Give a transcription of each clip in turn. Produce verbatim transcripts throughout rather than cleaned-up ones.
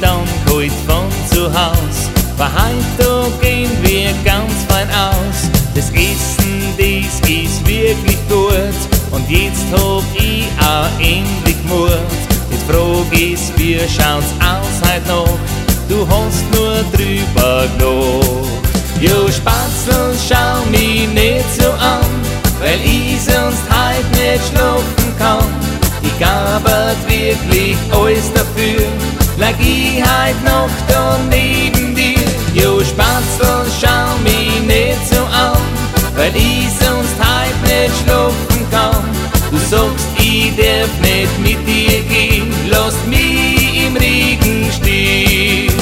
dann heute von zu Haus. Bei heute gehen wir ganz fein aus. Das Essen, das ist wirklich gut. Und jetzt hab ich auch endlich Mut. Jetzt frag ist, wie schaut's aus heut noch? Du hast nur drüber gelacht. Jo Spatzel, schau mich nicht so an, weil ich sonst heut nicht schlafen kann. Ich arbeit wirklich alles dafür, lag ich heut noch da neben dir. Jo Spatzel, schau mich nicht so an, weil ich sonst heut nicht schlafen kann. Du sagst, ich darf nicht mit dir gehen, lass mich im Regen stehen.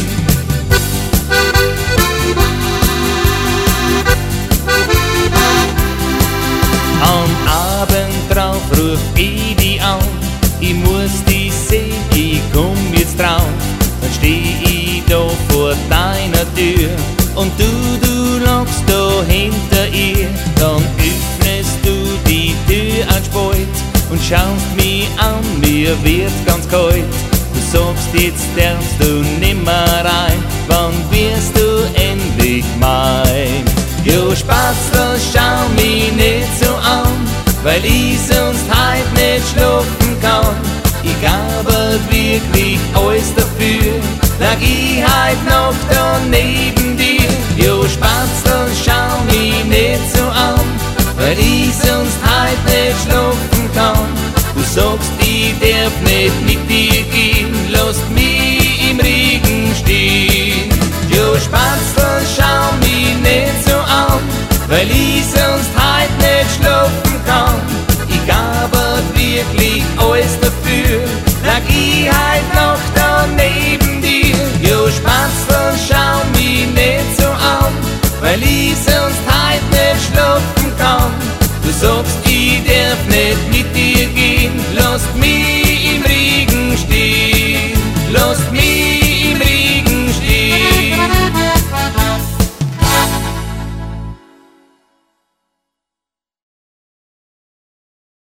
Am Abend drauf ruf ich dich an, ich muss dich sehen, ich komm jetzt drauf. Dann steh ich da vor deiner Tür und du, du lagst da hinter ihr. Dann öffnest du die Tür ein Spalt und schaust mich an, mir wird ganz kalt. Du sagst, jetzt darfst du nimmer rein, wann wirst du endlich mein? Jo Spatzel, schau mich nicht so an, weil ich sonst heut nicht schlafen kann. Ich arbeit wirklich alles dafür, lag ich heut noch da neben dir. Jo Spatzel, schau mich nicht so an, weil ich sonst heut nicht schlafen kann. Du sagst, ich darf nicht mit dir gehen, lass mich im Regen stehen. Jo Spatzel, schau mich nicht so an, weil ich sonst heut nicht schlafen kann. Ich arbeit wirklich alles dafür, lag ich heut noch da neben dir. Jo Spatzel, schau mich nicht so an, weil ich sonst heut nicht schlafen kann. Du sagst, ich darf nicht